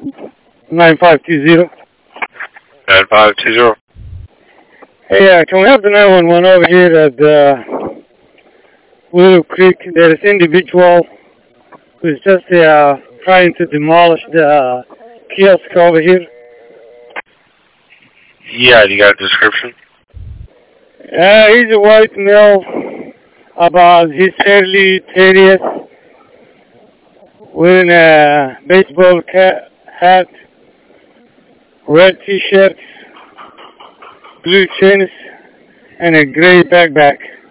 9520. 9520. Hey, can we have the 911 over here at Willow Creek? There is individual who's just trying to demolish the kiosk over here. Yeah, you got a description? He's a white male, about his early 30s, wearing a baseball hat, red t-shirt, blue jeans, and a gray backpack.